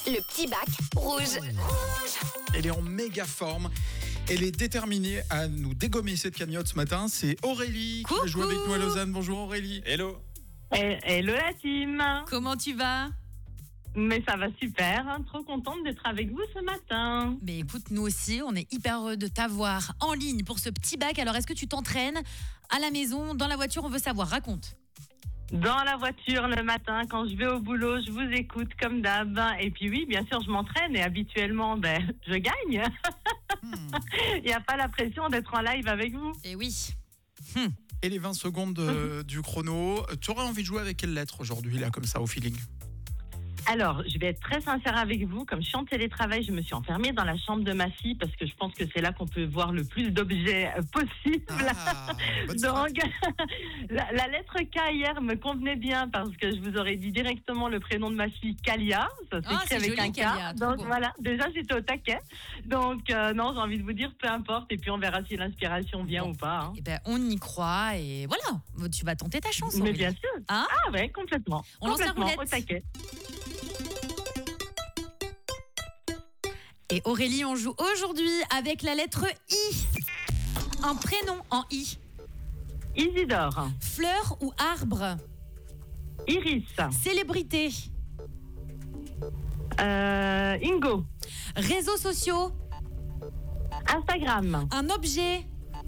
Le petit bac rouge. Elle est en méga forme. Elle est déterminée à nous dégommer cette cagnotte ce matin. C'est Aurélie qui va jouer avec nous à Lausanne. Bonjour Aurélie. Hello. Hello la team. Comment tu vas ? Mais ça va super, trop contente d'être avec vous ce matin. Mais écoute, nous aussi, on est hyper heureux de t'avoir en ligne pour ce petit bac. Alors, est-ce que tu t'entraînes à la maison, dans la voiture ? On veut savoir, raconte. Dans la voiture le matin, quand je vais au boulot, je vous écoute comme d'hab. Et puis oui, bien sûr, je m'entraîne et habituellement, je gagne. Il n'y a pas la pression d'être en live avec vous. Et oui. Et les 20 secondes du chrono. Tu aurais envie de jouer avec quelle lettre aujourd'hui, là, comme ça, au feeling ? Alors, je vais être très sincère avec vous. Comme je suis en télétravail, je me suis enfermée dans la chambre de ma fille parce que je pense que c'est là qu'on peut voir le plus d'objets possible. Donc, la lettre K hier me convenait bien parce que je vous aurais dit directement le prénom de ma fille, Kalia. Ça s'écrit avec joli, un K. Kalia, Donc beau. voilà, déjà j'étais au taquet. Donc non, j'ai envie de vous dire peu importe et puis on verra si l'inspiration vient ou pas. Eh ben, on y croit et voilà, tu vas tenter ta chance. Mais Aurélie. bien sûr. Hein ? Ah ouais, complètement. On lance la Complètement, roulette. au taquet. Et Aurélie, on joue aujourd'hui avec la lettre I. Un prénom en I. Isidore. Fleur ou arbre ? Iris. Célébrité. Ingo. Réseaux sociaux. Instagram. Un objet.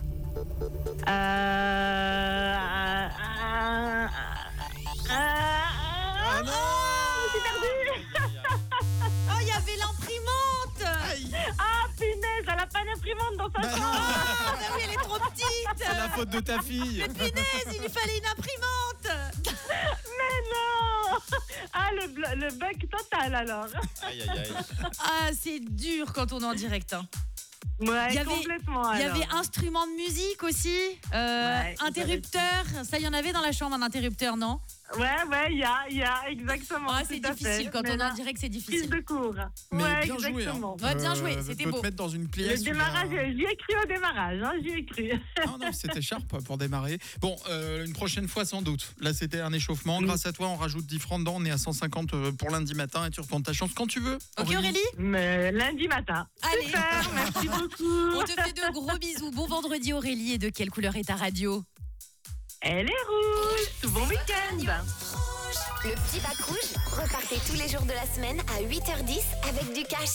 Je suis perdue. Oh, il y avait l'imprimante. Ah, punaise, elle a pas d'imprimante dans sa chambre. Ah, bah oui, elle est trop petite. C'est la faute de ta fille. Mais punaise, il lui fallait une imprimante. Mais non. Ah, le bug total alors. Aïe, aïe, aïe. Ah, c'est dur quand on est en direct. Hein. Ouais, Il y avait- complètement. Il y alors. avait instrument de musique aussi, interrupteur. Ça, il y en avait dans la chambre, un interrupteur, non ? Ouais, il y a exactement. Ah, c'est tout à difficile fait. quand Mais on est là, en direct, c'est prise difficile. de cours. Mais Ouais, bien joué. exactement. Hein. Ouais, bien joué, c'était peut beau. te mettre dans une Le pièce. démarrage, j'y ai cru au démarrage, j'y ai cru. Non, c'était sharp pour démarrer. Bon, une prochaine fois sans doute. Là, c'était un échauffement. Grâce à toi, on rajoute 10 francs dedans. On est à 150 pour lundi matin et tu retentes ta chance quand tu veux. Ok, Aurélie ? Mais lundi matin. Allez. Super, merci beaucoup. On te fait de gros bisous. Bon vendredi, Aurélie. Et de quelle couleur est ta radio ? Elle est rouge. Bon week-end. Le petit bac rouge, repartez tous les jours de la semaine à 8h10 avec du cash.